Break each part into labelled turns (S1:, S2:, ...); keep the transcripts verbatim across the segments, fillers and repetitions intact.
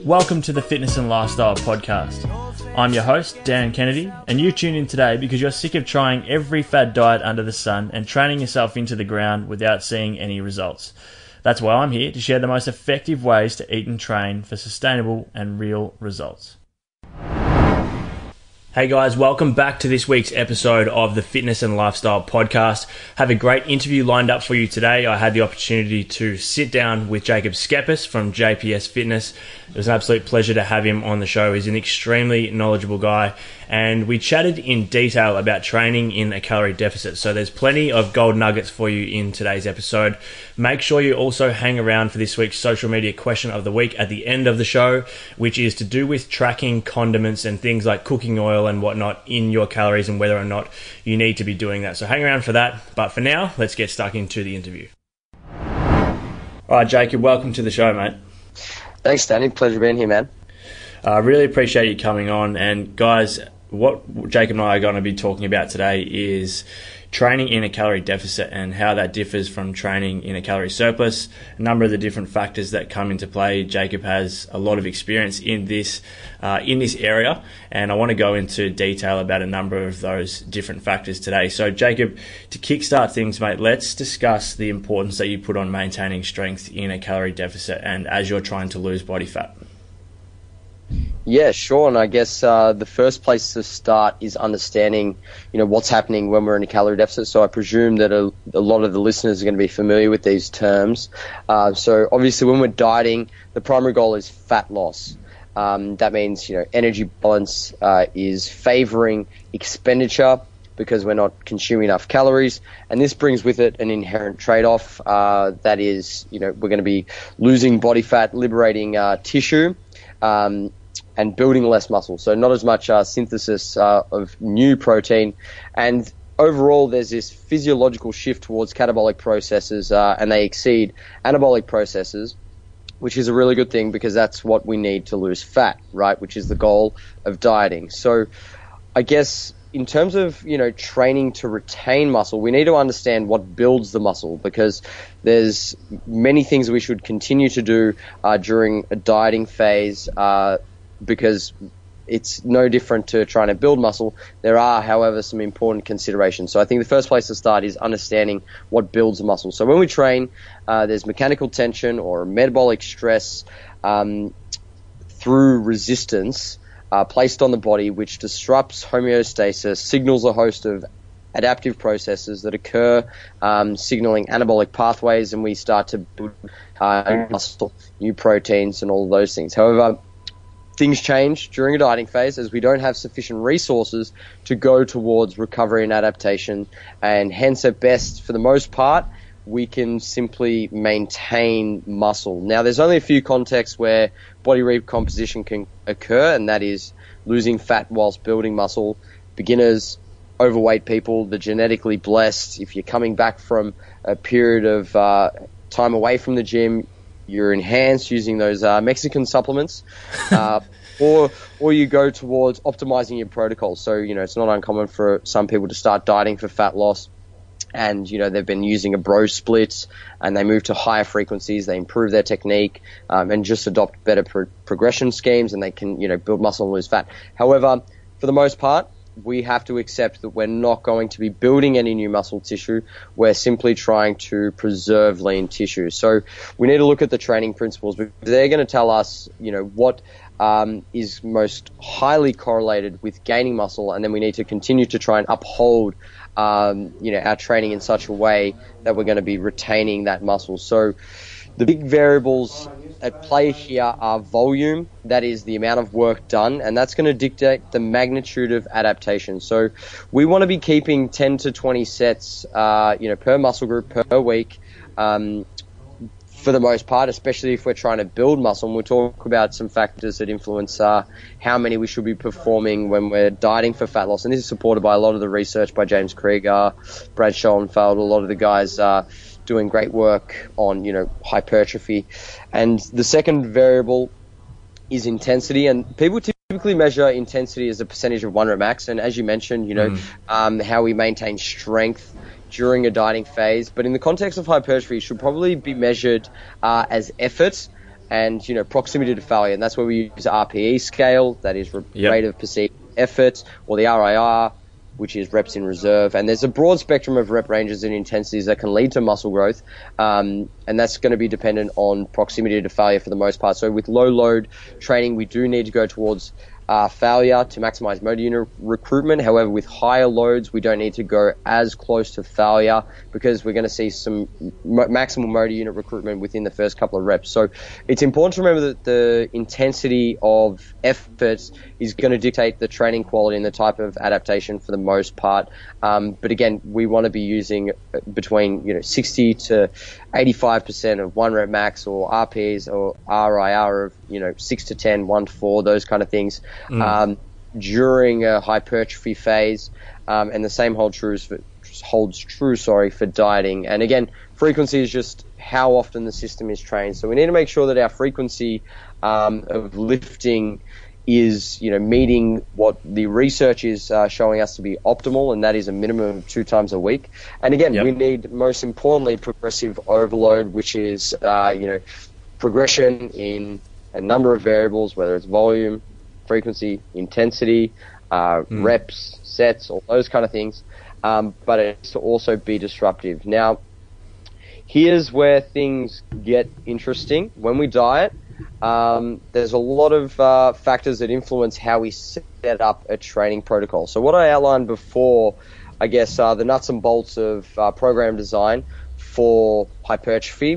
S1: Welcome to the Fitness and Lifestyle Podcast. I'm your host, Dan Kennedy, and you tune in today because you're sick of trying every fad diet under the sun and training yourself into the ground without seeing any results. That's why I'm here to share the most effective ways to eat and train for sustainable and real results. Hey guys, welcome back to this week's episode of the Fitness and Lifestyle Podcast. Have a great interview lined up for you today. I had the opportunity to sit down with Jacob Schepis from J P S Fitness. It was an absolute pleasure to have him on the show. He's an extremely knowledgeable guy, and we chatted in detail about training in a calorie deficit. So there's plenty of gold nuggets for you in today's episode. Make sure you also hang around for this week's social media question of the week at the end of the show, which is to do with tracking condiments and things like cooking oil and whatnot in your calories and whether or not you need to be doing that. So hang around for that. But for now, let's get stuck into the interview. All right, Jacob, welcome to the show, mate.
S2: Thanks, Danny. Pleasure being here, man.
S1: I uh, really appreciate you coming on. And guys, what Jacob and I are going to be talking about today is training in a calorie deficit and how that differs from training in a calorie surplus. A number of the different factors that come into play. Jacob has a lot of experience in this uh, in this area, and I want to go into detail about a number of those different factors today. So Jacob, to kickstart things, mate, let's discuss the importance that you put on maintaining strength in a calorie deficit and as you're trying to lose body fat.
S2: Yeah, sure. And I guess uh, the first place to start is understanding, you know, what's happening when we're in a calorie deficit. So I presume that a, a lot of the listeners are going to be familiar with these terms. Uh, so obviously when we're dieting, the primary goal is fat loss. Um, that means, you know, energy balance uh, is favoring expenditure because we're not consuming enough calories. And this brings with it an inherent trade-off. Uh, that is, you know, we're going to be losing body fat, liberating uh, tissue. Um, and building less muscle. So not as much uh, synthesis uh, of new protein. And overall, there's this physiological shift towards catabolic processes, uh, and they exceed anabolic processes, which is a really good thing because that's what we need to lose fat, right? Which is the goal of dieting. So I guess in terms of, you know, training to retain muscle, we need to understand what builds the muscle because there's many things we should continue to do uh, during a dieting phase uh, because it's no different to trying to build muscle. There are, however, some important considerations. So I think the first place to start is understanding what builds the muscle. So when we train, uh, there's mechanical tension or metabolic stress um, through resistance Uh, placed on the body, which disrupts homeostasis, signals a host of adaptive processes that occur, um, signaling anabolic pathways, and we start to build uh, muscle, new proteins, and all of those things. However, things change during a dieting phase as we don't have sufficient resources to go towards recovery and adaptation, and hence at best, for the most part, we can simply maintain muscle. Now, there's only a few contexts where body recomposition can occur, and that is losing fat whilst building muscle. Beginners, overweight people, the genetically blessed. If you're coming back from a period of uh, time away from the gym, you're enhanced using those uh, Mexican supplements, uh, or or you go towards optimizing your protocol. So, you know, it's not uncommon for some people to start dieting for fat loss. And, you know, they've been using a bro split and they move to higher frequencies, they improve their technique um, and just adopt better pro- progression schemes and they can, you know, build muscle and lose fat. However, for the most part, we have to accept that we're not going to be building any new muscle tissue. We're simply trying to preserve lean tissue. So we need to look at the training principles because they're going to tell us, you know, what um, is most highly correlated with gaining muscle, and then we need to continue to try and uphold Um, you know, our training in such a way that we're going to be retaining that muscle. So the big variables at play here are volume, that is the amount of work done, and that's going to dictate the magnitude of adaptation. So we want to be keeping ten to twenty sets, uh, you know, per muscle group per week, um, for the most part, especially if we're trying to build muscle. And we'll talk about some factors that influence uh, how many we should be performing when we're dieting for fat loss. And this is supported by a lot of the research by James Krieger, Brad Schoenfeld, a lot of the guys uh, doing great work on, you know, hypertrophy. And the second variable is intensity. And people typically measure intensity as a percentage of one rep max. And as you mentioned, you know, mm. um, how we maintain strength during a dieting phase, but in the context of hypertrophy, it should probably be measured uh, as effort and, you know, proximity to failure. And that's where we use the R P E scale, that is re-
S1: Yep.
S2: rate of perceived effort, or the R I R, which is reps in reserve. And there's a broad spectrum of rep ranges and intensities that can lead to muscle growth. Um, and that's going to be dependent on proximity to failure for the most part. So with low load training, we do need to go towards Uh, failure to maximize motor unit recruitment. However, with higher loads, we don't need to go as close to failure because we're going to see some mo- maximal motor unit recruitment within the first couple of reps. So it's important to remember that the intensity of effort is going to dictate the training quality and the type of adaptation for the most part. Um, but again, we want to be using between, you know, sixty to eighty-five percent of one rep max, or R P Es or R I R of, you know, six to ten, one to four, those kind of things. Mm. Um, during a hypertrophy phase, um, and the same holds true for, holds true, sorry, for dieting. And again, frequency is just how often the system is trained. So we need to make sure that our frequency um, of lifting is, you know, meeting what the research is uh, showing us to be optimal, and that is a minimum of two times a week. And again, yep. we need, most importantly, progressive overload, which is, uh, you know, progression in a number of variables, whether it's volume, frequency, intensity, uh, mm. reps, sets, all those kind of things. Um, but it needs to also be disruptive. Now, here's where things get interesting. When we diet, um, there's a lot of uh, factors that influence how we set up a training protocol. So what I outlined before, I guess, uh, the nuts and bolts of uh, program design for hypertrophy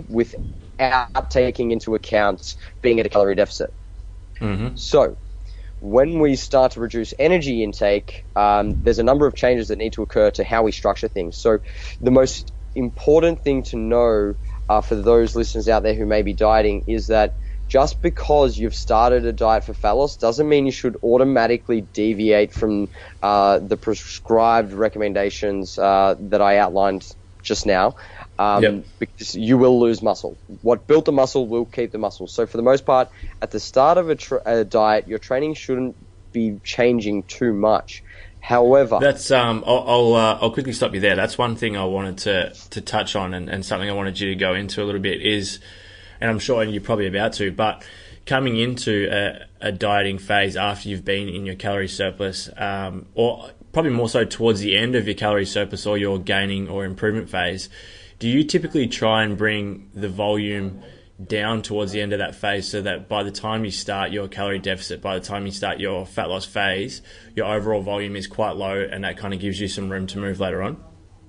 S2: without taking into account being at a calorie deficit. Mm-hmm. So when we start to reduce energy intake, um, there's a number of changes that need to occur to how we structure things. So the most important thing to know uh, for those listeners out there who may be dieting is that just because you've started a diet for fat loss doesn't mean you should automatically deviate from uh, the prescribed recommendations uh, that I outlined just now. Um, yep. Because you will lose muscle. What built the muscle will keep the muscle. So for the most part, at the start of a, tra- a diet, your training shouldn't be changing too much. However,
S1: that's um, I'll I'll, uh, I'll quickly stop you there. That's one thing I wanted to to touch on, and, and something I wanted you to go into a little bit is, and I'm sure you're probably about to, but coming into a, a dieting phase after you've been in your calorie surplus, um, or probably more so towards the end of your calorie surplus or your gaining or improvement phase. Do you typically try and bring the volume down towards the end of that phase so that by the time you start your calorie deficit, by the time you start your fat loss phase, your overall volume is quite low, and that kind of gives you some room to move later on?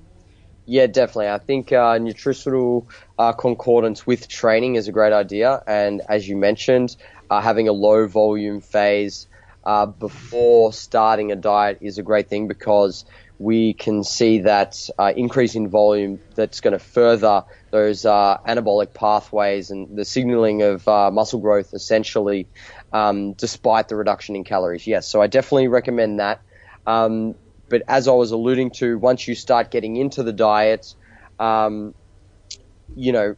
S2: Yeah, definitely. I think uh, nutritional uh, concordance with training is a great idea. And as you mentioned, uh, having a low volume phase uh, before starting a diet is a great thing, because we can see that uh, increase in volume that's going to further those uh, anabolic pathways and the signaling of uh, muscle growth, essentially, um, despite the reduction in calories. Yes, so I definitely recommend that. Um, but as I was alluding to, once you start getting into the diet, um, you know,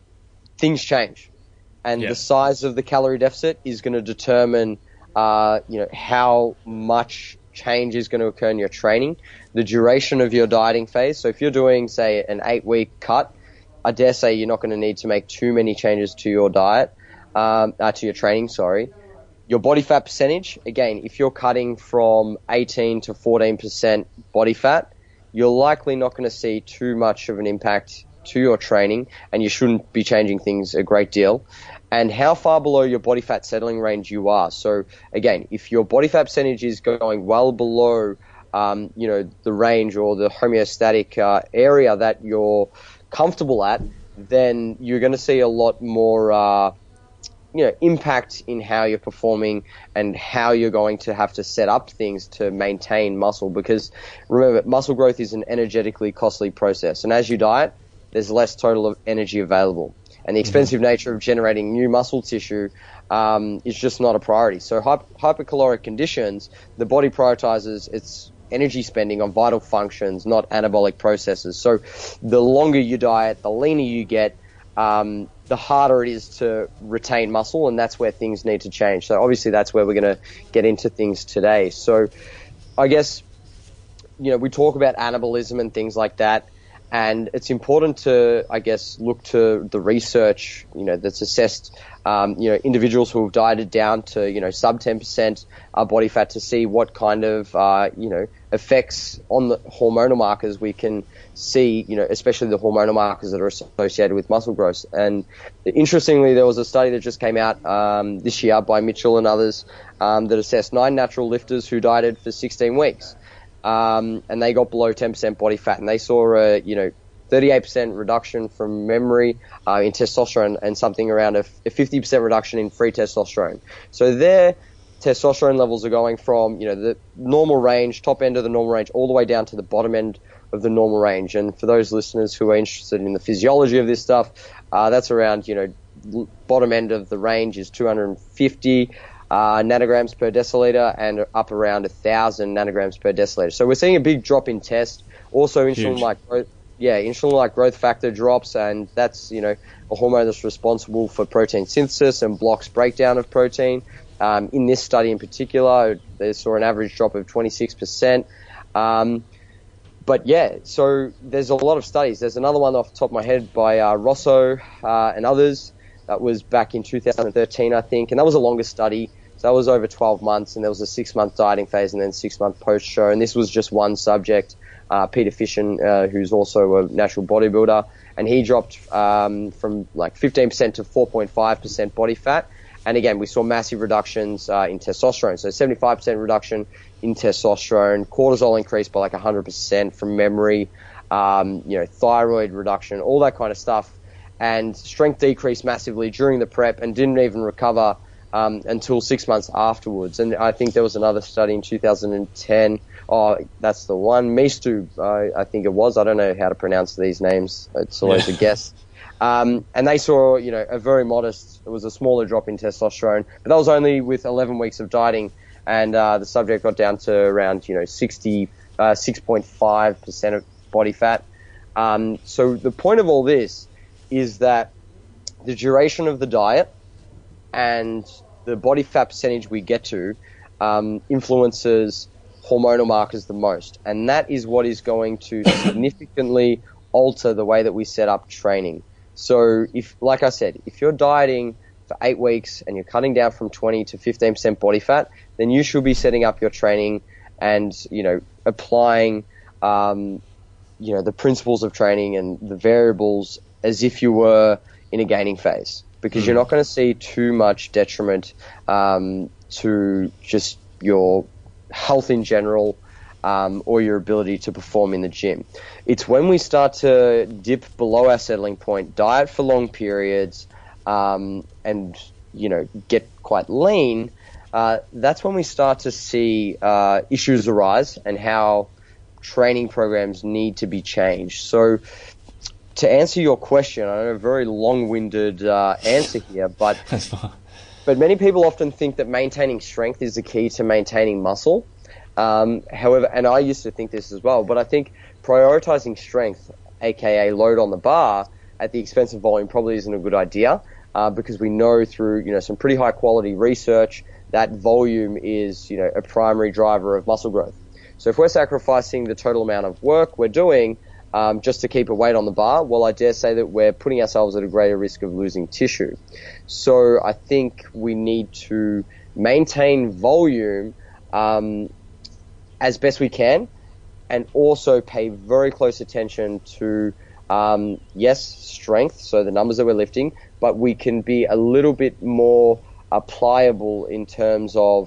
S2: things change. And yeah. the size of the calorie deficit is going to determine, uh, you know, how much change is going to occur in your training, the duration of your dieting phase. So if you're doing, say, an eight-week cut, I dare say you're not going to need to make too many changes to your diet, um, uh, to your training, sorry. Your body fat percentage, again, if you're cutting from eighteen to fourteen percent body fat, you're likely not going to see too much of an impact to your training, and you shouldn't be changing things a great deal. And how far below your body fat settling range you are. So again, if your body fat percentage is going well below, um, you know, the range or the homeostatic uh, area that you're comfortable at, then you're going to see a lot more, uh, you know, impact in how you're performing and how you're going to have to set up things to maintain muscle. Because remember, muscle growth is an energetically costly process, and as you diet, there's less total energy available. And the expensive mm-hmm. nature of generating new muscle tissue um, is just not a priority. So hy- hypercaloric conditions, the body prioritizes its energy spending on vital functions, not anabolic processes. So the longer you diet, the leaner you get, um, the harder it is to retain muscle, and that's where things need to change. So obviously that's where we're going to get into things today. So I guess, you know, we talk about anabolism and things like that. And it's important to, I guess, look to the research, you know, that's assessed, um, you know, individuals who have dieted down to, you know, sub ten percent uh, body fat to see what kind of, uh, you know, effects on the hormonal markers we can see, you know, especially the hormonal markers that are associated with muscle growth. And interestingly, there was a study that just came out um, this year by Mitchell and others um, that assessed nine natural lifters who dieted for sixteen weeks. Um, and they got below ten percent body fat, and they saw a, you know, thirty-eight percent reduction from memory uh, in testosterone and something around a, a fifty percent reduction in free testosterone. So their testosterone levels are going from, you know, the normal range, top end of the normal range, all the way down to the bottom end of the normal range. And for those listeners who are interested in the physiology of this stuff, uh, that's around, you know, bottom end of the range is two hundred fifty Uh, nanograms per deciliter and up around one thousand nanograms per deciliter. So we're seeing a big drop in test. Also, insulin-like growth, yeah, insulin-like growth factor drops, and that's, you know, a hormone that's responsible for protein synthesis and blocks breakdown of protein. Um, in this study in particular, they saw an average drop of twenty-six percent. Um, but yeah, so there's a lot of studies. There's another one off the top of my head by uh, Rosso uh, and others. That was back in two thousand thirteen, I think, and that was a longer study. So that was over twelve months, and there was a six-month dieting phase and then six-month post-show. And this was just one subject, uh, Peter Fishin, uh, who's also a natural bodybuilder, and he dropped um, from like fifteen percent to four point five percent body fat. And again, we saw massive reductions uh, in testosterone. So seventy-five percent reduction in testosterone, cortisol increased by like one hundred percent from memory, um, you know, thyroid reduction, all that kind of stuff. And strength decreased massively during the prep and didn't even recover Um, until six months afterwards. And I think there was another study in two thousand ten. Oh, that's the one. Mistu, uh, I think it was. I don't know how to pronounce these names. It's always yeah. a guess. Um, and they saw, you know, a very modest, it was a smaller drop in testosterone, but that was only with eleven weeks of dieting. And uh, the subject got down to around, you know, sixty, uh, six point five percent of body fat. Um, so the point of all this is that the duration of the diet and the body fat percentage we get to um, influences hormonal markers the most. And that is what is going to significantly alter the way that we set up training. So if, like I said, if you're dieting for eight weeks and you're cutting down from twenty to fifteen percent body fat, then you should be setting up your training and, you know, applying, um, you know, the principles of training and the variables as if you were in a gaining phase. Because you're not going to see too much detriment um, to just your health in general um, or your ability to perform in the gym. It's when we start to dip below our settling point, diet for long periods, um, and, you know, get quite lean, uh, that's when we start to see uh, issues arise and how training programs need to be changed. So to answer your question, I know a very long-winded uh, answer here, but
S1: That's fine.
S2: but many people often think that maintaining strength is the key to maintaining muscle. Um, however, and I used to think this as well, but I think prioritizing strength, aka load on the bar, at the expense of volume probably isn't a good idea uh, because we know through, you know, some pretty high-quality research that volume is, you know, a primary driver of muscle growth. So if we're sacrificing the total amount of work we're doing Um, just to keep a weight on the bar, well, I dare say that we're putting ourselves at a greater risk of losing tissue. So I think we need to maintain volume um, as best we can and also pay very close attention to, um, yes, strength, so the numbers that we're lifting, but we can be a little bit more uh, pliable in terms of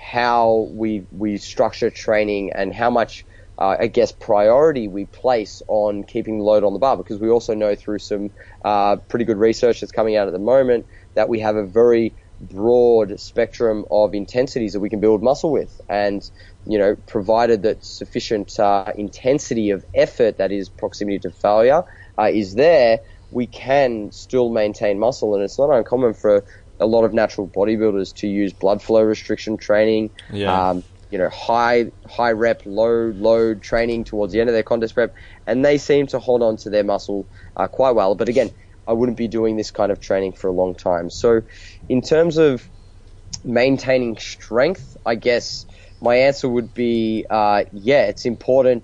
S2: how we, we structure training and how much Uh, I guess priority we place on keeping the load on the bar, because we also know through some uh, pretty good research that's coming out at the moment that we have a very broad spectrum of intensities that we can build muscle with. And, you know, provided that sufficient uh, intensity of effort, that is proximity to failure, uh, is there, we can still maintain muscle. And it's not uncommon for a lot of natural bodybuilders to use blood flow restriction training,
S1: yeah.
S2: um, you know, high high rep, low load training towards the end of their contest prep, and they seem to hold on to their muscle uh, quite well. But again, I wouldn't be doing this kind of training for a long time. So in terms of maintaining strength, I guess my answer would be, uh, yeah, it's important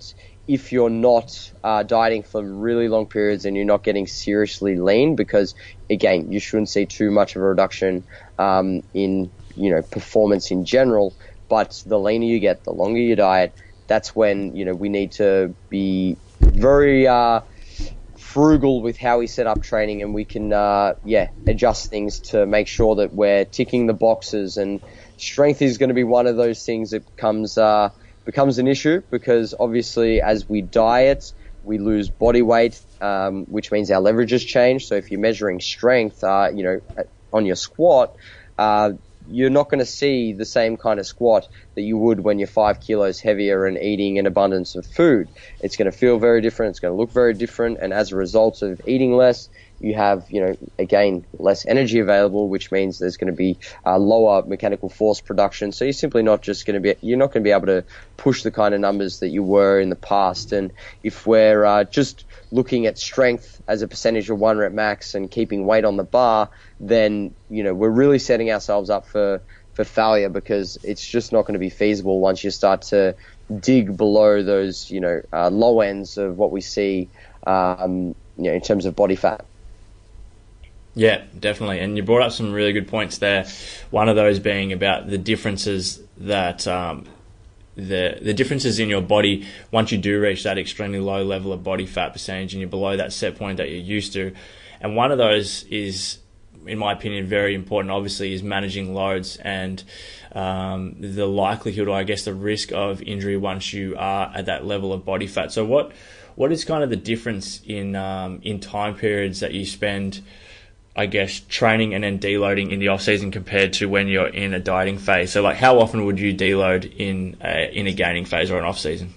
S2: if you're not uh, dieting for really long periods and you're not getting seriously lean, because again, you shouldn't see too much of a reduction um, in you know performance in general. But the leaner you get, the longer you diet, that's when you know we need to be very uh, frugal with how we set up training, and we can uh, yeah adjust things to make sure that we're ticking the boxes. And strength is going to be one of those things that becomes uh, becomes an issue, because obviously as we diet, we lose body weight, um, which means our leverages change. So if you're measuring strength, uh, you know, on your squat, uh, you're not going to see the same kind of squat that you would when you're five kilos heavier and eating an abundance of food. It's going to feel very different. It's going to look very different. And as a result of eating less, you have, you know, again, less energy available, which means there's going to be uh, lower mechanical force production. So you're simply not just going to be, you're not going to be able to push the kind of numbers that you were in the past. And if we're uh, just looking at strength as a percentage of one rep max and keeping weight on the bar, then, you know, we're really setting ourselves up for, for failure, because it's just not going to be feasible once you start to dig below those, you know, uh, low ends of what we see, um, you know, in terms of body fat.
S1: Yeah, definitely. And you brought up some really good points there. One of those being about the differences that um, the the differences in your body once you do reach that extremely low level of body fat percentage and you're below that set point that you're used to. And one of those is, in my opinion, very important, obviously, is managing loads and um, the likelihood, or I guess the risk of injury once you are at that level of body fat. So what what is kind of the difference in um, in time periods that you spend, I guess, training and then deloading in the off season compared to when you're in a dieting phase? So, like, how often would you deload in a, in a gaining phase or an off season?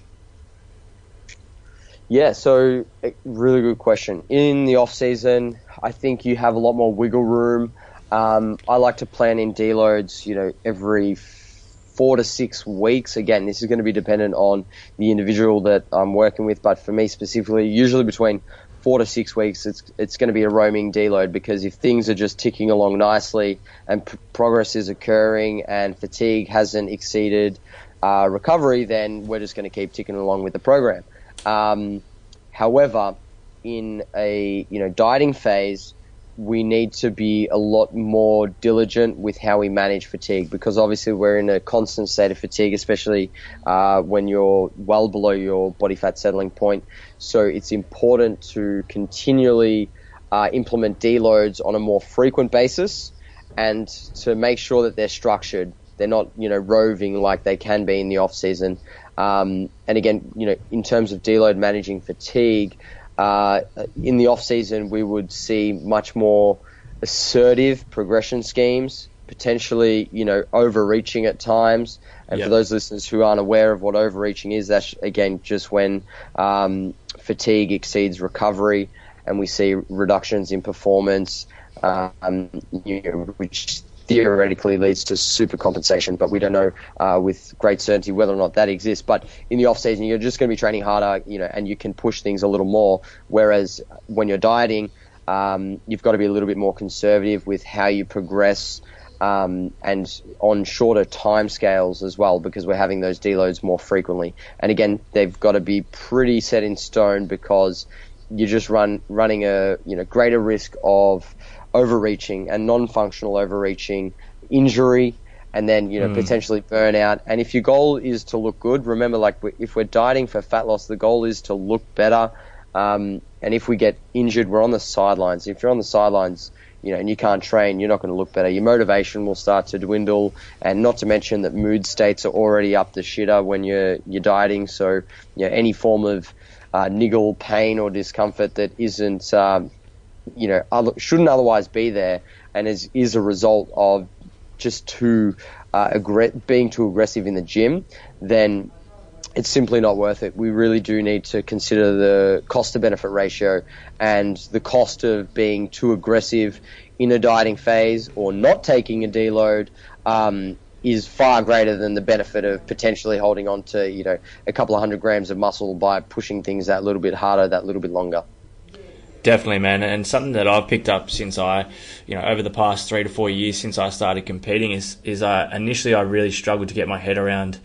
S2: Yeah, so really good question. In the off season, I think you have a lot more wiggle room. Um, I like to plan in deloads, you know, every four to six weeks. Again, this is going to be dependent on the individual that I'm working with, but for me specifically, usually between four to six weeks, it's it's going to be a roaming deload, because if things are just ticking along nicely and p- progress is occurring and fatigue hasn't exceeded uh, recovery, then we're just going to keep ticking along with the program. Um, however, in a you know dieting phase, we need to be a lot more diligent with how we manage fatigue, because obviously we're in a constant state of fatigue, especially uh, when you're well below your body fat settling point. So it's important to continually uh, implement deloads on a more frequent basis, and to make sure that they're structured. They're not, you know, roving like they can be in the off season. Um, and again, you know, in terms of deload managing fatigue, Uh, in the off season, we would see much more assertive progression schemes, potentially, you know, overreaching at times. And yep. For those listeners who aren't aware of what overreaching is, that's again just when um, fatigue exceeds recovery, and we see reductions in performance, um, you know, which theoretically leads to supercompensation, but we don't know uh, with great certainty whether or not that exists. But in the off season, you're just going to be training harder, you know, and you can push things a little more. Whereas when you're dieting, um, you've got to be a little bit more conservative with how you progress, um, and on shorter time scales as well, because we're having those deloads more frequently. And again, they've got to be pretty set in stone, because you're just run running a you know greater risk of overreaching and non-functional overreaching, injury, and then you know mm. potentially burnout. And if your goal is to look good, remember, like, if we're dieting for fat loss, the goal is to look better. Um, and if we get injured, we're on the sidelines. If you're on the sidelines, you know, and you can't train, you're not going to look better. Your motivation will start to dwindle, and not to mention that mood states are already up the shitter when you're you're dieting. So, you know, any form of uh, niggle, pain, or discomfort that isn't um, you know, other, shouldn't otherwise be there, and is is a result of just too uh, aggr- being too aggressive in the gym, then it's simply not worth it. We really do need to consider the cost to benefit ratio, and the cost of being too aggressive in a dieting phase or not taking a deload um, is far greater than the benefit of potentially holding on to, you know, a couple of hundred grams of muscle by pushing things that little bit harder, that little bit longer.
S1: Definitely, man. And something that I've picked up since I, you know, over the past three to four years since I started competing is, is I, initially I really struggled to get my head around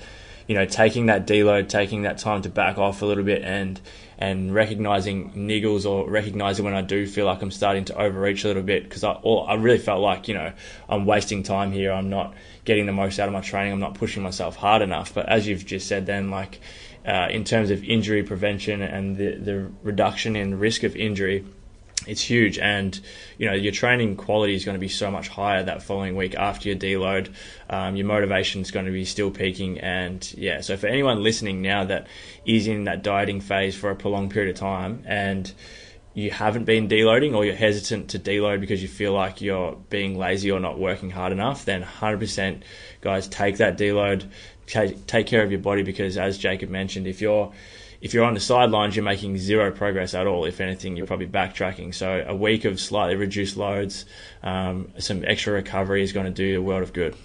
S1: you know, taking that deload, taking that time to back off a little bit, and and recognizing niggles, or recognizing when I do feel like I'm starting to overreach a little bit, because I, or I really felt like, you know, I'm wasting time here. I'm not getting the most out of my training. I'm not pushing myself hard enough. But as you've just said then, like, uh, in terms of injury prevention and the, the reduction in risk of injury, it's huge. And, you know, your training quality is going to be so much higher that following week after your deload. Um, your motivation is going to be still peaking. And yeah, so for anyone listening now that is in that dieting phase for a prolonged period of time, and you haven't been deloading, or you're hesitant to deload because you feel like you're being lazy or not working hard enough, then one hundred percent, guys, take that deload, take, take care of your body, because as Jacob mentioned, if you're If you're on the sidelines, you're making zero progress at all. If anything, you're probably backtracking. So a week of slightly reduced loads, um, some extra recovery is going to do a world of good.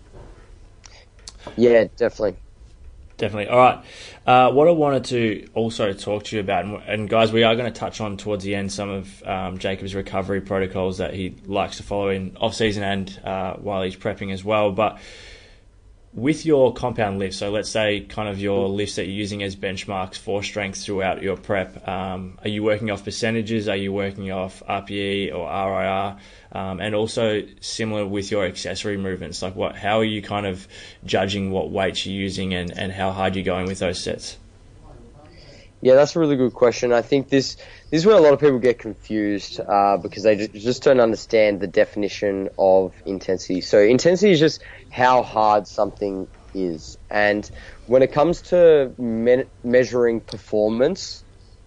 S2: Yeah, definitely.
S1: Definitely. All right. Uh, what I wanted to also talk to you about, and, and guys, we are going to touch on towards the end some of um, Jacob's recovery protocols that he likes to follow in off-season and uh, while he's prepping as well. But with your compound lifts, so let's say kind of your lifts that you're using as benchmarks for strength throughout your prep, um, are you working off percentages? Are you working off R P E or R I R? Um, and also similar with your accessory movements, like what, how are you kind of judging what weights you're using, and, and how hard you're going with those sets?
S2: Yeah, that's a really good question. I think this this is where a lot of people get confused uh, because they ju- just don't understand the definition of intensity. So intensity is just how hard something is. And when it comes to me- measuring performance,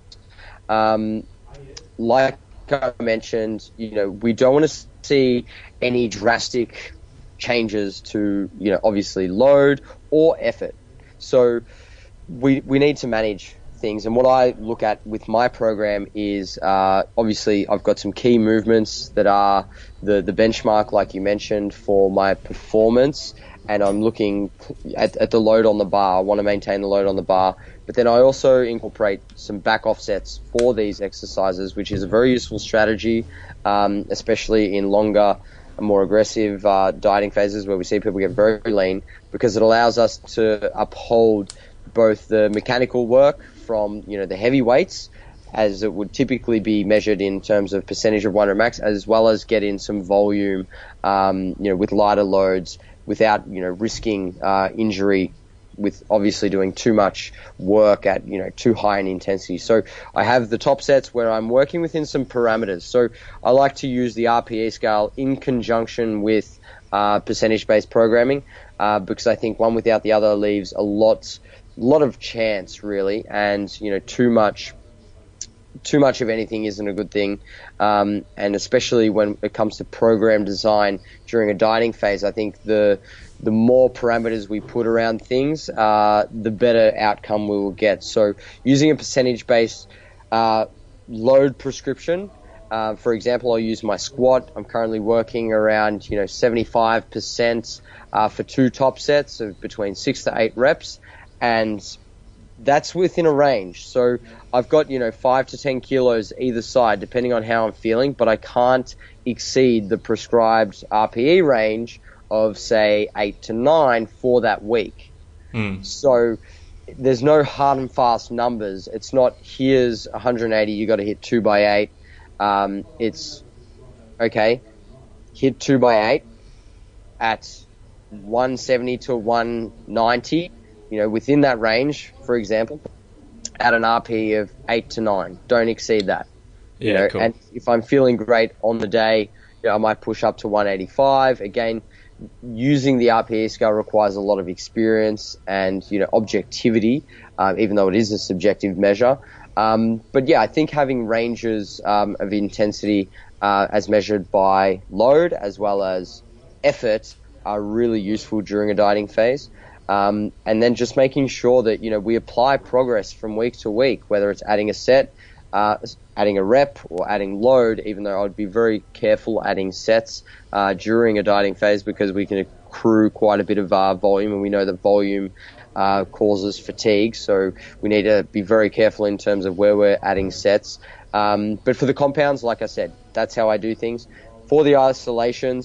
S2: um, like I mentioned, you know, we don't want to see any drastic changes to, you know, obviously load or effort. So we we need to manage things. And what I look at with my program is uh, obviously I've got some key movements that are the, the benchmark, like you mentioned, for my performance. And I'm looking at, at the load on the bar. I want to maintain the load on the bar. But then I also incorporate some back offsets for these exercises, which is a very useful strategy, um, especially in longer, more aggressive uh, dieting phases where we see people get very lean, because it allows us to uphold both the mechanical work from, you know, the heavy weights, as it would typically be measured in terms of percentage of one rep max, as well as get in some volume, um, you know, with lighter loads, without, you know, risking uh, injury with obviously doing too much work at, you know, too high an intensity. So I have the top sets where I'm working within some parameters. So I like to use the R P E scale in conjunction with uh, percentage-based programming, uh, because I think one without the other leaves a lot, lot of chance, really, and, you know, too much too much of anything isn't a good thing, um, and especially when it comes to program design during a dieting phase, I think the the more parameters we put around things, uh, the better outcome we will get. So using a percentage-based uh, load prescription, uh, for example, I'll use my squat. I'm currently working around, you know, seventy-five percent uh, for two top sets of between six to eight reps, and that's within a range. So I've got, you know, five to ten kilos either side, depending on how I'm feeling, but I can't exceed the prescribed R P E range of, say, eight to nine for that week.
S1: Mm.
S2: So there's no hard and fast numbers. It's not, here's one hundred eighty, you got to hit two by eight. Um, it's, okay, hit two by eight at one seventy to one ninety. You know, within that range, for example, at an R P E of eight to nine. Don't exceed that.
S1: Yeah,
S2: you know,
S1: cool.
S2: And if I'm feeling great on the day, you know, I might push up to one eighty-five. Again, using the R P E scale requires a lot of experience and, you know, objectivity, um, even though it is a subjective measure. Um, but yeah, I think having ranges um, of intensity uh, as measured by load as well as effort are really useful during a dieting phase. Um, and then just making sure that, you know, we apply progress from week to week, whether it's adding a set, uh, adding a rep, or adding load, even though I would be very careful adding sets uh, during a dieting phase, because we can accrue quite a bit of uh, volume, and we know that volume uh, causes fatigue. So we need to be very careful in terms of where we're adding sets. Um, but for the compounds, like I said, that's how I do things. For the isolations,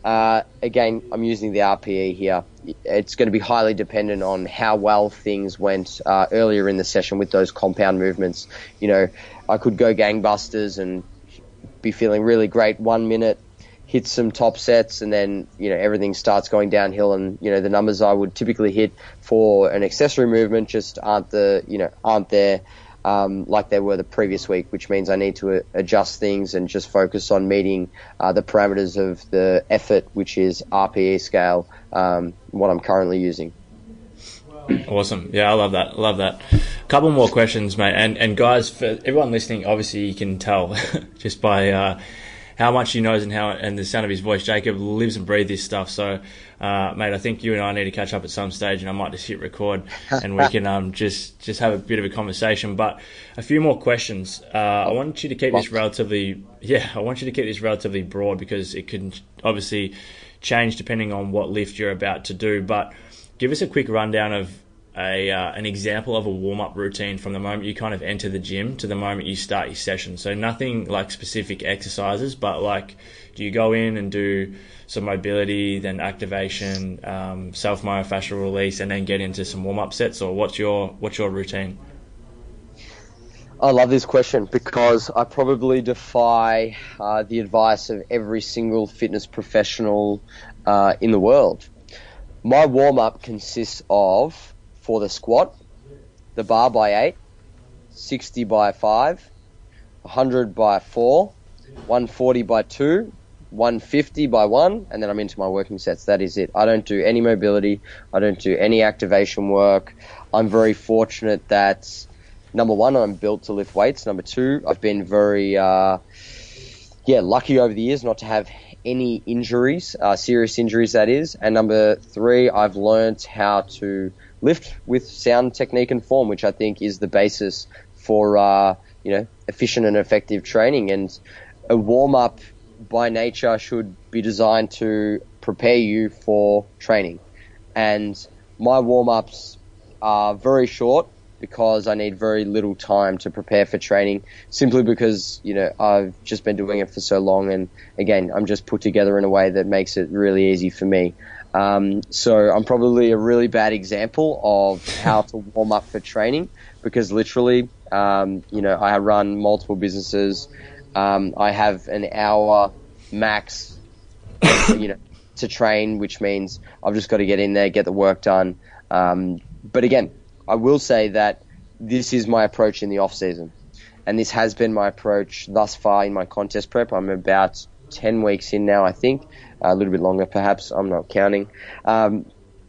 S2: Uh, again, I'm using the R P E here. It's going to be highly dependent on how well things went uh, earlier in the session with those compound movements. You know, I could go gangbusters and be feeling really great one minute, hit some top sets, and then, you know, everything starts going downhill, and, you know, the numbers I would typically hit for an accessory movement just aren't the, you know, aren't there um, like they were the previous week, which means I need to adjust things and just focus on meeting uh, the parameters of the effort, which is R P E scale, um, what I'm currently using.
S1: Awesome. Yeah, I love that. Love that. A couple more questions, mate. And and guys, for everyone listening, obviously you can tell just by uh, how much he knows and how and the sound of his voice. Jacob lives and breathes this stuff. So, uh, mate, I think you and I need to catch up at some stage, and I might just hit record and we can um just just have a bit of a conversation. But a few more questions. Uh, I want you to keep this relatively yeah. I want you to keep this relatively broad because it can obviously change depending on what lift you're about to do. But give us a quick rundown of a uh, an example of a warm-up routine from the moment you kind of enter the gym to the moment you start your session. So nothing like specific exercises, but like, do you go in and do some mobility, then activation, um, self-myofascial release, and then get into some warm-up sets, or what's your what's your routine?
S2: I love this question because I probably defy uh, the advice of every single fitness professional uh, in the world. My warm-up consists of, for the squat, the bar by eight, sixty by five, one hundred by four, one forty by two, one fifty by one, and then I'm into my working sets. That is it. I don't do any mobility. I don't do any activation work. I'm very fortunate that, number one, I'm built to lift weights. Number two, I've been very, uh, yeah, lucky over the years not to have any injuries, uh, serious injuries that is. And number three, I've learned how to lift with sound technique and form, which I think is the basis for, uh, you know, efficient and effective training. And a warm-up by nature should be designed to prepare you for training. And my warm-ups are very short because I need very little time to prepare for training, simply because, you know, I've just been doing it for so long, and again, I'm just put together in a way that makes it really easy for me. Um, so I'm probably a really bad example of how to warm up for training, because literally, um, you know, I run multiple businesses. Um, I have an hour max, you know, to train, which means I've just got to get in there, get the work done. Um, but again, I will say that this is my approach in the off season, and this has been my approach thus far in my contest prep. I'm about ten weeks in now, I think, a little bit longer perhaps. I'm not counting. Um,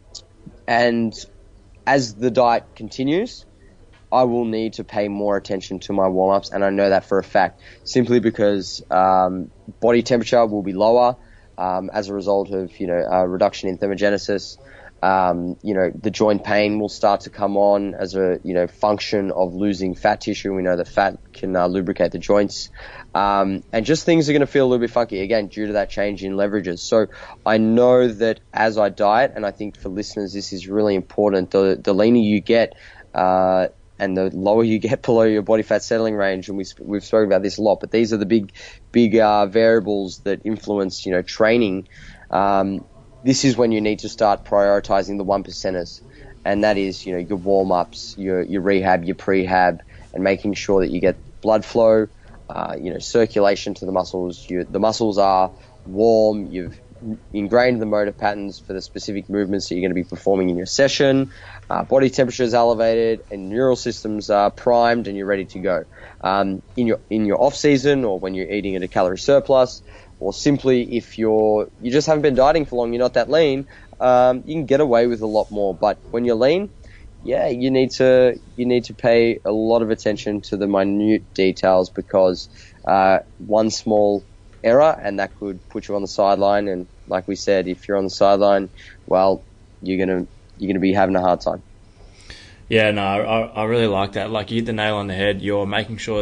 S2: and as the diet continues, I will need to pay more attention to my warm-ups, and I know that for a fact, simply because um, body temperature will be lower um, as a result of, you know, a reduction in thermogenesis. Um, you know, the joint pain will start to come on as a, you know, function of losing fat tissue. We know that fat can uh, lubricate the joints. Um, and just things are going to feel a little bit funky, again, due to that change in leverages. So I know that as I diet, and I think for listeners this is really important, the, the leaner you get, uh, and the lower you get below your body fat settling range, and we, we've spoken about this a lot, but these are the big, big uh, variables that influence, you know, training. Um, this is when you need to start prioritizing the one percenters, and that is, you know, your warm-ups, your your rehab, your prehab, and making sure that you get blood flow, uh, you know, circulation to the muscles. You, the muscles are warm. You've ingrained the motor patterns for the specific movements that you're going to be performing in your session. Uh, body temperature is elevated, and neural systems are primed, and you're ready to go. Um, in your in your off season, or when you're eating at a calorie surplus, or simply if you're you just haven't been dieting for long, you're not that lean, um, you can get away with a lot more. But when you're lean, yeah, you need to you need to pay a lot of attention to the minute details, because uh, one small error and that could put you on the sideline. And like we said, if you're on the sideline, well, you're gonna you're gonna be having a hard time.
S1: Yeah, no, I, I really like that. Like, you hit the nail on the head. You're making sure that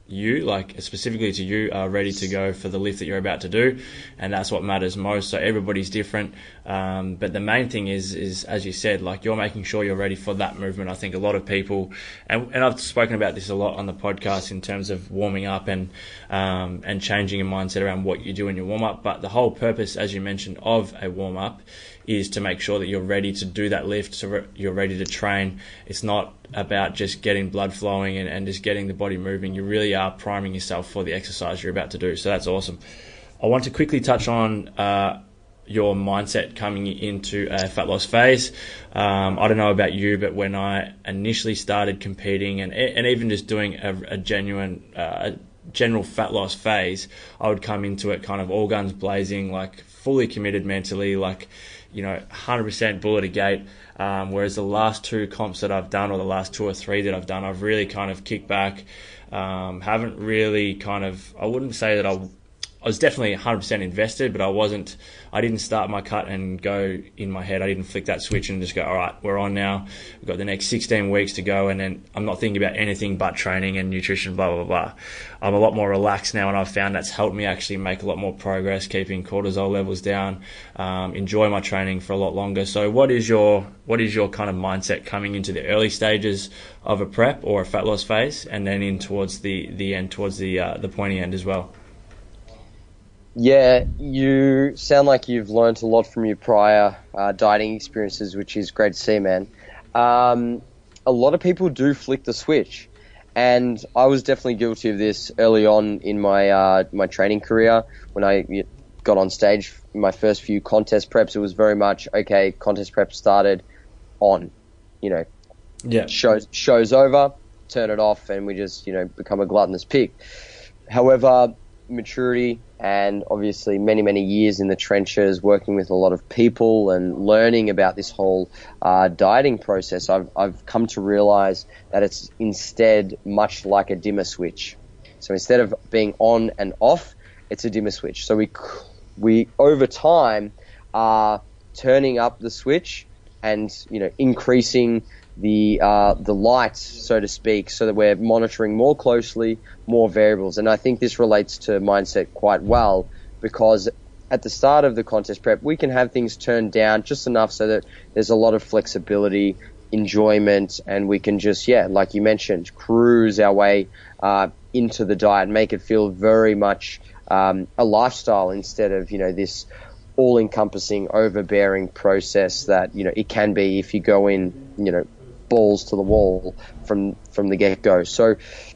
S1: you, like specifically to you, are ready to go for the lift that you're about to do, and that's what matters most. So everybody's different, um, but the main thing is, is as you said, like you're making sure you're ready for that movement. I think a lot of people, and, and I've spoken about this a lot on the podcast in terms of warming up and um, and changing your mindset around what you do in your warm up. But the whole purpose, as you mentioned, of a warm up is to make sure that you're ready to do that lift, so re- you're ready to train. It's not about just getting blood flowing and, and just getting the body moving. You really are priming yourself for the exercise you're about to do. So that's awesome. I want to quickly touch on uh, your mindset coming into a fat loss phase. Um, I don't know about you, but when I initially started competing and and even just doing a, a genuine, uh, general fat loss phase, I would come into it kind of all guns blazing, like fully committed mentally, like, you know, one hundred percent bullet a gate. Um, whereas the last two comps that I've done, or the last two or three that I've done, I've really kind of kicked back. Um, haven't really kind of, I wouldn't say that I, I was definitely one hundred percent invested, but I wasn't, I didn't start my cut and go in my head. I didn't flick that switch and just go, all right, we're on now. We've got the next sixteen weeks to go. And then I'm not thinking about anything but training and nutrition, blah, blah, blah. I'm a lot more relaxed now, and I've found that's helped me actually make a lot more progress, keeping cortisol levels down, um, enjoy my training for a lot longer. So what is your, what is your kind of mindset coming into the early stages of a prep or a fat loss phase, and then in towards the, the end, towards the, uh, the pointy end as well?
S2: Yeah, you sound like you've learned a lot from your prior uh, dieting experiences, which is great to see, man. Um, a lot of people do flick the switch, and I was definitely guilty of this early on in my uh, my training career. When I got on stage, my first few contest preps, it was very much, okay, contest prep started, on, you know,
S1: yeah,
S2: shows show's over, turn it off, and we just, you know, become a gluttonous pig. However, maturity and obviously many, many years in the trenches working with a lot of people and learning about this whole uh, dieting process, I've, I've come to realize that it's instead much like a dimmer switch. So instead of being on and off, it's a dimmer switch. So we, we over time are turning up the switch and, you know, increasing the uh, the light, so to speak, so that we're monitoring more closely, more variables. And I think this relates to mindset quite well, because at the start of the contest prep, we can have things turned down just enough so that there's a lot of flexibility, enjoyment, and we can just, yeah, like you mentioned, cruise our way uh, into the diet, make it feel very much um, a lifestyle instead of, you know, this all-encompassing, overbearing process that, you know, it can be if you go in, you know, balls to the wall from from the get-go. So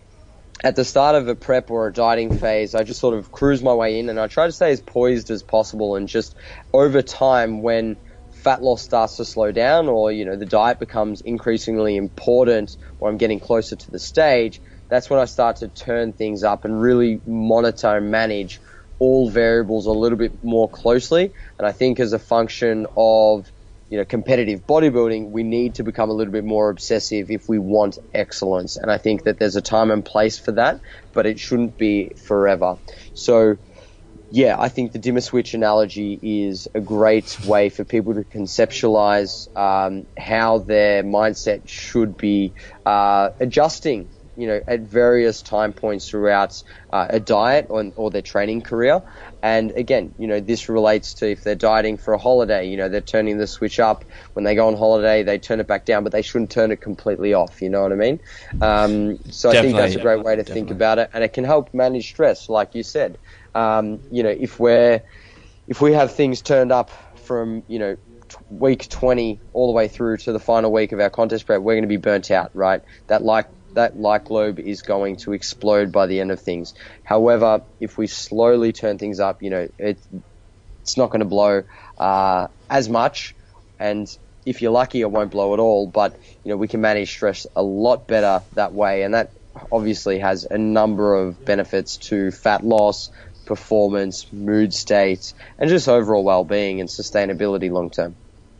S2: at the start of a prep or a dieting phase, I just sort of cruise my way in, and I try to stay as poised as possible. And just over time, when fat loss starts to slow down, or, you know, the diet becomes increasingly important, or I'm getting closer to the stage, that's when I start to turn things up and really monitor and manage all variables a little bit more closely. And I think as a function of, you know, competitive bodybuilding, we need to become a little bit more obsessive if we want excellence. And I think that there's a time and place for that, but it shouldn't be forever. So, yeah, I think the dimmer switch analogy is a great way for people to conceptualize um, how their mindset should be uh, adjusting, you know, at various time points throughout uh, a diet or, or their training career. And again, you know, this relates to if they're dieting for a holiday, you know, they're turning the switch up. When they go on holiday, they turn it back down, but they shouldn't turn it completely off. You know what I mean? Um, so Definitely, I think that's a great way to Definitely. think about it. And it can help manage stress, like you said. Um, you know, if we're, if we have things turned up from, you know, t- week twenty all the way through to the final week of our contest prep, we're going to be burnt out, right? That like, that light globe is going to explode by the end of things. However, if we slowly turn things up, you know, it, it's not going to blow uh, as much. And if you're lucky, it won't blow at all. But, you know, we can manage stress a lot better that way. And that obviously has a number of benefits to fat loss, performance, mood state, and just overall well-being and sustainability long term.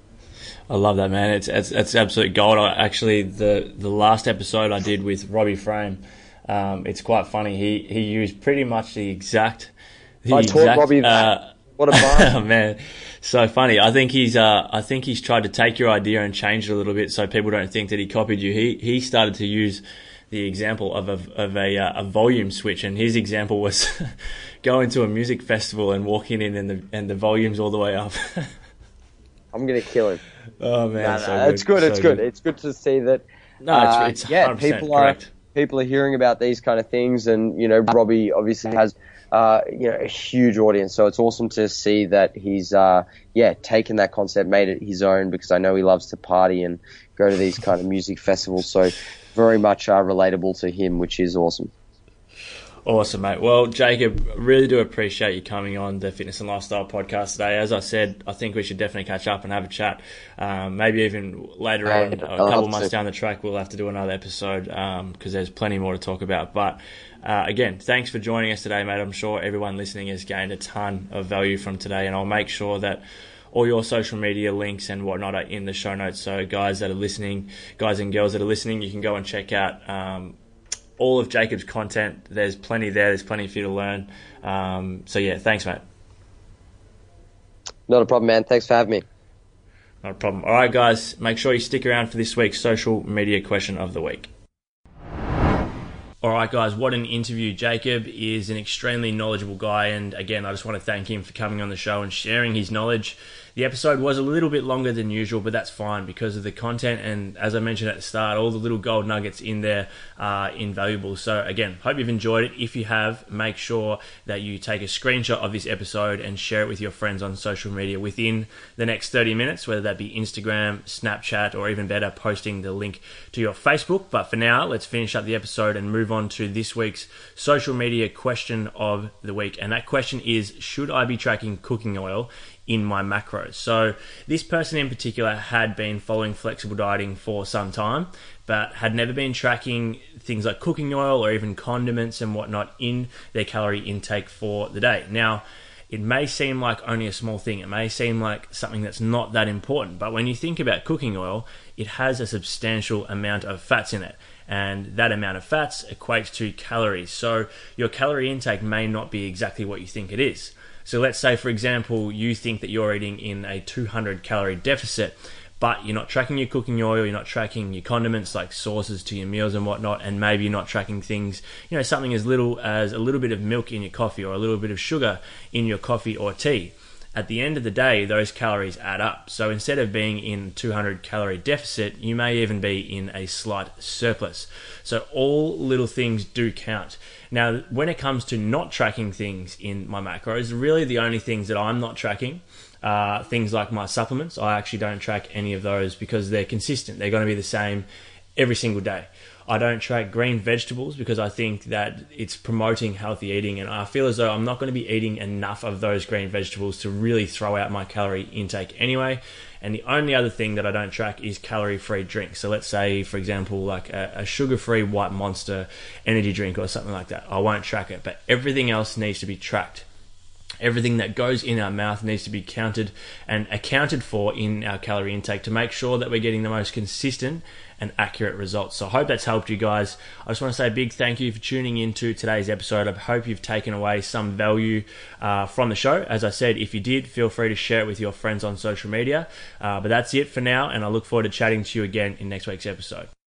S1: I love that, man. It's it's, it's absolute gold. I, actually, the the last episode I did with Robbie Frame, um, it's quite funny. He he used pretty much the exact. The
S2: I
S1: exact,
S2: taught Robbie that. Uh, what a bar.
S1: Man, so funny. I think he's uh I think he's tried to take your idea and change it a little bit so people don't think that he copied you. He he started to use the example of a of a, uh, a volume switch, and his example was going to a music festival and walking in, and the and the volume's all the way up.
S2: I'm gonna kill him.
S1: Oh man,
S2: no, no,
S1: so
S2: it's good. It's
S1: so
S2: good. good. It's good to see that.
S1: No,
S2: uh,
S1: it's, it's
S2: yeah, people are
S1: correct.
S2: people are hearing about these kind of things, and you know, Robbie obviously has uh, you know a huge audience. So it's awesome to see that he's uh, yeah taken that concept, made it his own. Because I know he loves to party and go to these kind of music festivals. So very much uh, relatable to him, which is awesome.
S1: Awesome, mate. Well, Jacob, really do appreciate you coming on the Fitness and Lifestyle podcast today. As I said, I think we should definitely catch up and have a chat. Um, maybe even later
S2: Hey,
S1: on, a
S2: I'll
S1: couple
S2: have
S1: months
S2: to.
S1: down the track, we'll have to do another episode because um, there's plenty more to talk about. But uh, again, thanks for joining us today, mate. I'm sure everyone listening has gained a ton of value from today, and I'll make sure that all your social media links and whatnot are in the show notes. So guys that are listening, guys and girls that are listening, you can go and check out um, all of Jacob's content. There's plenty there. There's plenty for you to learn. Um, so yeah, thanks, mate.
S2: Not a problem, man. Thanks for having me.
S1: Not a problem. All right, guys, make sure you stick around for this week's social media question of the week. All right, guys, what an interview. Jacob is an extremely knowledgeable guy, and again, I just want to thank him for coming on the show and sharing his knowledge. The episode was a little bit longer than usual, but that's fine because of the content, and as I mentioned at the start, all the little gold nuggets in there are invaluable. So again, hope you've enjoyed it. If you have, make sure that you take a screenshot of this episode and share it with your friends on social media within the next thirty minutes, whether that be Instagram, Snapchat, or even better, posting the link to your Facebook. But for now, let's finish up the episode and move on to this week's social media question of the week. And that question is, should I be tracking cooking oil in my macros? So this person in particular had been following flexible dieting for some time, but had never been tracking things like cooking oil or even condiments and whatnot in their calorie intake for the day. Now, it may seem like only a small thing. It may seem like something that's not that important, but when you think about cooking oil, it has a substantial amount of fats in it. And that amount of fats equates to calories. So your calorie intake may not be exactly what you think it is. So let's say, for example, you think that you're eating in a two hundred calorie deficit, but you're not tracking your cooking oil, you're not tracking your condiments like sauces to your meals and whatnot, and maybe you're not tracking things, you know, something as little as a little bit of milk in your coffee or a little bit of sugar in your coffee or tea. At the end of the day, those calories add up. So instead of being in two hundred calorie deficit, you may even be in a slight surplus. So all little things do count. Now, when it comes to not tracking things in my macros, really the only things that I'm not tracking are things like my supplements. I actually don't track any of those because they're consistent. They're going to be the same every single day. I don't track green vegetables because I think that it's promoting healthy eating, and I feel as though I'm not going to be eating enough of those green vegetables to really throw out my calorie intake anyway. And the only other thing that I don't track is calorie-free drinks. So let's say, for example, like a, a sugar-free White Monster energy drink or something like that. I won't track it, but everything else needs to be tracked. Everything that goes in our mouth needs to be counted and accounted for in our calorie intake to make sure that we're getting the most consistent and accurate results. So I hope that's helped you guys. I just want to say a big thank you for tuning into today's episode. I hope you've taken away some value uh, from the show. As I said, if you did, feel free to share it with your friends on social media. Uh, but that's it for now, and I look forward to chatting to you again in next week's episode.